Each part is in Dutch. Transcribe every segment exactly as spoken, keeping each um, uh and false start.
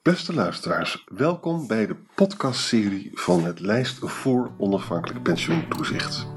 Beste luisteraars, welkom bij de podcastserie van het Lijst voor Onafhankelijk Pensioentoezicht.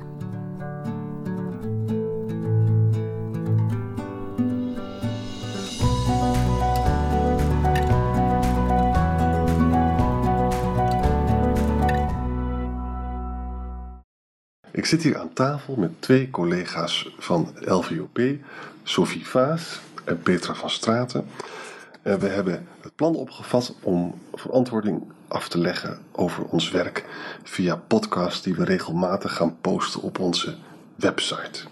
Ik zit hier aan tafel met twee collega's van L V O P, Sophie Vaas en Petra van Straten. En we hebben het plan opgevat om verantwoording af te leggen over ons werk via podcasts die we regelmatig gaan posten op onze website.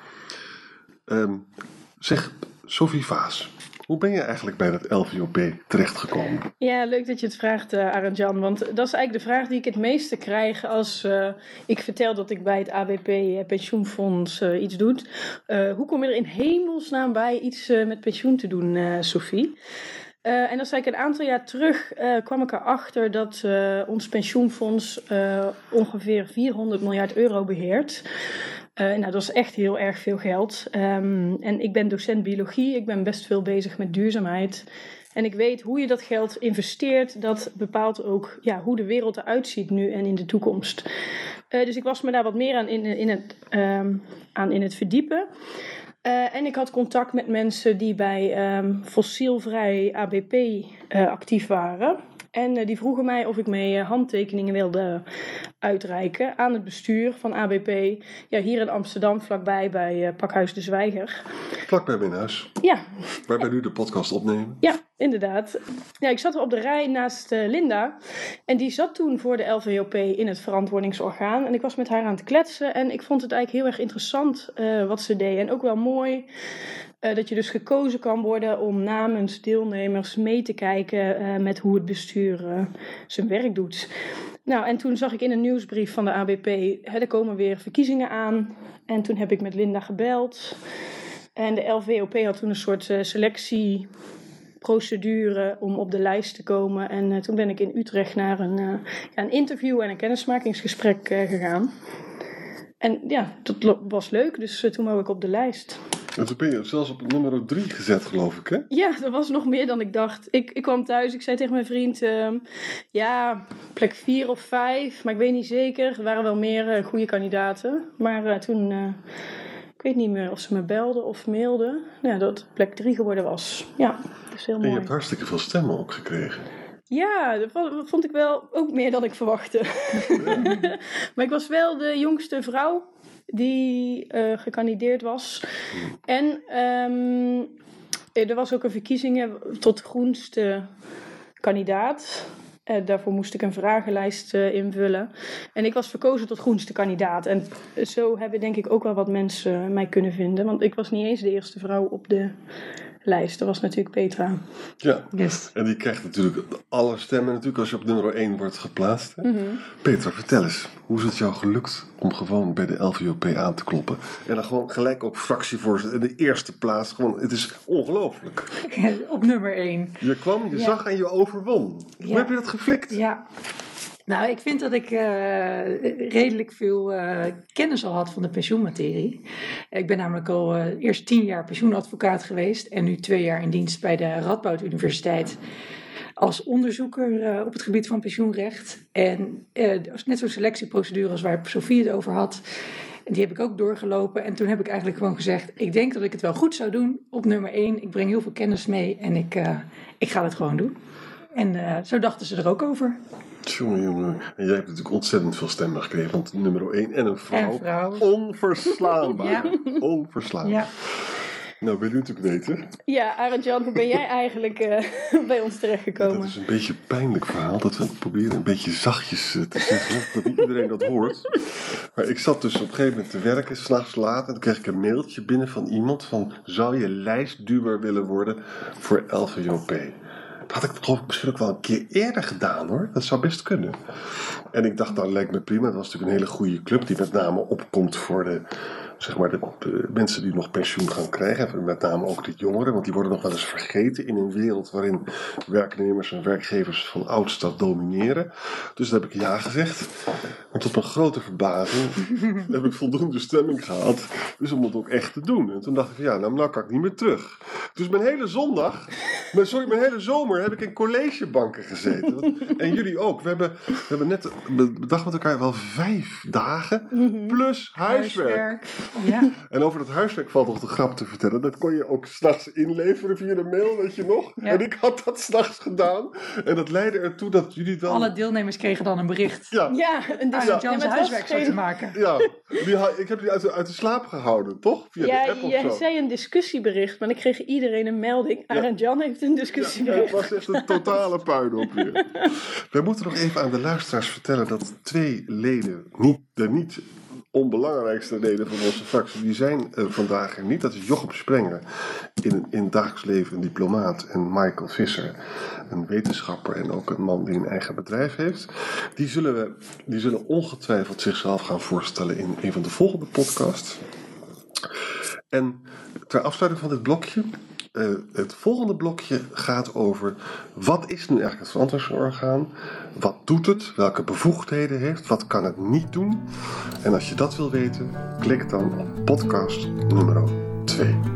Um, zeg, Sophie Vaas, hoe ben je eigenlijk bij het L V O P terechtgekomen? Ja, leuk dat je het vraagt, uh, Arend-Jan. Want dat is eigenlijk de vraag die ik het meeste krijg als uh, ik vertel dat ik bij het A B P uh, pensioenfonds uh, iets doe. Uh, hoe kom je er in hemelsnaam bij iets uh, met pensioen te doen, uh, Sophie? Uh, en dan zei ik een aantal jaar terug, uh, kwam ik erachter dat uh, ons pensioenfonds uh, ongeveer vierhonderd miljard euro beheert. Uh, nou, dat is echt heel erg veel geld. Um, en ik ben docent biologie, ik ben best veel bezig met duurzaamheid. En ik weet hoe je dat geld investeert, dat bepaalt ook ja, hoe de wereld eruit ziet nu en in de toekomst. Uh, dus ik was me daar wat meer aan in, in, het, um, aan in het verdiepen. Uh, en ik had contact met mensen die bij um, fossielvrij A B P uh, actief waren. En uh, die vroegen mij of ik mee uh, handtekeningen wilde uitreiken aan het bestuur van A B P. Ja, hier in Amsterdam, vlakbij bij uh, Pakhuis de Zwijger. Vlakbij mijn huis. Ja. Waar wij nu de podcast opnemen. Ja, inderdaad. Ja, ik zat er op de rij naast uh, Linda. En die zat toen voor de L V O P in het verantwoordingsorgaan. En ik was met haar aan het kletsen. En ik vond het eigenlijk heel erg interessant uh, wat ze deed. En ook wel mooi uh, dat je dus gekozen kan worden om namens deelnemers mee te kijken uh, met hoe het bestuur uh, zijn werk doet. Nou, en toen zag ik in een nieuwsbrief van de A B P, hè, er komen weer verkiezingen aan. En toen heb ik met Linda gebeld. En de L V O P had toen een soort uh, selectieprocedure om op de lijst te komen. En uh, toen ben ik in Utrecht naar een, uh, ja, een interview en een kennismakingsgesprek uh, gegaan. En ja, dat lo- was leuk, dus uh, toen wou ik op de lijst. En toen ben je zelfs op nummer drie gezet, geloof ik, hè? Ja, dat was nog meer dan ik dacht. Ik, ik kwam thuis, ik zei tegen mijn vriend, uh, ja, plek vier of vijf, maar ik weet niet zeker. Er waren wel meer uh, goede kandidaten. Maar uh, toen, uh, ik weet niet meer of ze me belden of mailden, ja, dat het plek drie geworden was. Ja, dat is heel mooi. En je hebt hartstikke veel stemmen ook gekregen. Ja, dat vond ik wel ook meer dan ik verwachtte. Ja. Maar ik was wel de jongste vrouw die uh, gekandideerd was. Hmm. En um, er was ook een verkiezingen tot groenste kandidaat. Uh, daarvoor moest ik een vragenlijst uh, invullen. En ik was verkozen tot groenste kandidaat. En zo hebben denk ik ook wel wat mensen mij kunnen vinden. Want ik was niet eens de eerste vrouw op de lijst. Dat was natuurlijk Petra. Ja, yes. En die krijgt natuurlijk alle stemmen natuurlijk als je op nummer één wordt geplaatst. Hè? Mm-hmm. Petra, vertel eens, hoe is het jou gelukt om gewoon bij de L V O P aan te kloppen? En dan gewoon gelijk ook fractievoorzitter in de eerste plaats. Gewoon, het is ongelooflijk. Op nummer één. Je kwam, je ja. zag en je overwon. Ja. Hoe heb je dat geflikt? Ja. Nou, ik vind dat ik uh, redelijk veel uh, kennis al had van de pensioenmaterie. Ik ben namelijk al uh, eerst tien jaar pensioenadvocaat geweest en nu twee jaar in dienst bij de Radboud Universiteit als onderzoeker uh, op het gebied van pensioenrecht. En uh, net zo'n selectieprocedure als waar Sophie het over had. En die heb ik ook doorgelopen. En toen heb ik eigenlijk gewoon gezegd, ik denk dat ik het wel goed zou doen op nummer één. Ik breng heel veel kennis mee en ik, uh, ik ga het gewoon doen. En uh, zo dachten ze er ook over. Jongen, jongen. En jij hebt natuurlijk ontzettend veel stemmen gekregen. Want nummer één en een vrouw. En vrouw. Onverslaanbaar. Ja. Onverslaanbaar. Ja. Nou, wil je natuurlijk weten. Ja, Arend-Jan, hoe ben jij eigenlijk uh, bij ons terechtgekomen? Dat is een beetje een pijnlijk verhaal. Dat we proberen een beetje zachtjes uh, te zeggen. Dat niet iedereen dat hoort. Maar ik zat dus op een gegeven moment te werken, 's nachts laat. En toen kreeg ik een mailtje binnen van iemand van, zou je lijstduwer willen worden voor L V O P? Dat had ik geloof ik misschien ook wel een keer eerder gedaan hoor. Dat zou best kunnen. En ik dacht, dat lijkt me prima. Dat was natuurlijk een hele goede club die met name opkomt voor de zeg maar de, de mensen die nog pensioen gaan krijgen, met name ook de jongeren, want die worden nog wel eens vergeten in een wereld waarin werknemers en werkgevers van ouds dat domineren. Dus daar heb ik ja gezegd. En tot mijn grote verbazing heb ik voldoende stemming gehad, dus om het ook echt te doen. En toen dacht ik van ja, nou, nou kan ik niet meer terug. Dus mijn hele zondag, mijn, sorry, mijn hele zomer heb ik in collegebanken gezeten. En jullie ook. We hebben, we hebben net bedacht met elkaar wel vijf dagen plus huiswerk. huiswerk. Ja. En over dat huiswerk valt nog de grap te vertellen. Dat kon je ook 's nachts inleveren via de mail, weet je nog? Ja. En ik had dat 's nachts gedaan. En dat leidde ertoe dat jullie dan... Alle deelnemers kregen dan een bericht. Ja. Ja, een dus ja. Jan's huiswerk geen... te maken. Ja, die ha- ik heb die uit de, uit de slaap gehouden, toch? Via ja, de app of jij zo. zei een discussiebericht, maar ik kreeg iedereen een melding. Ja. Arend Jan heeft een discussiebericht. Ja, het was echt een totale puinhoop weer. Wij moeten nog even aan de luisteraars vertellen dat twee leden, niet, de niet onbelangrijkste leden van onze fractie, die zijn uh, vandaag er niet. Dat is Jochem Sprenger, in, in het dagelijks leven een diplomaat, en Michael Visser, een wetenschapper en ook een man die een eigen bedrijf heeft. Die zullen, we, die zullen ongetwijfeld zichzelf gaan voorstellen in een van de volgende podcasts. En ter afsluiting van dit blokje, uh, het volgende blokje gaat over wat is nu eigenlijk het verantwoordingsorgaan, wat doet het, welke bevoegdheden heeft, wat kan het niet doen. En als je dat wil weten, klik dan op podcast nummer twee.